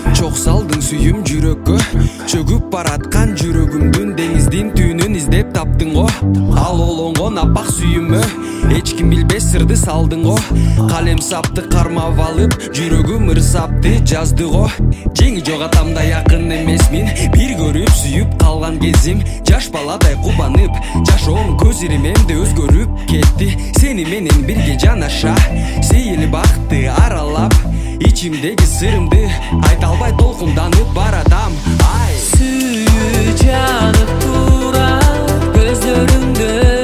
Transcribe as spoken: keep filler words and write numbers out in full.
Чок салдың сүйүм жүрөккө, чөгүп бараткан жүрөгүмдүн деңиздин түйүнүн издеп таптың го. Ал олоңгон апак сүйүмө эч ким билбес сырды салдың го. Калем сапты кармап алып жүрөгүм ырсапты жазды го. Жеңи жок атамдай якын эмесмин, бир көрүп сүйүп калган кезим. Жаш баладай кубанып жашоом көз иримемде өзгөрүп кетти. Сени менен бирге жанаша сейил бакытты аралап, ичимдеги сырымды айта албай толкунданып баратам. Ай Сүйүү жанып турат көздөрүңдө.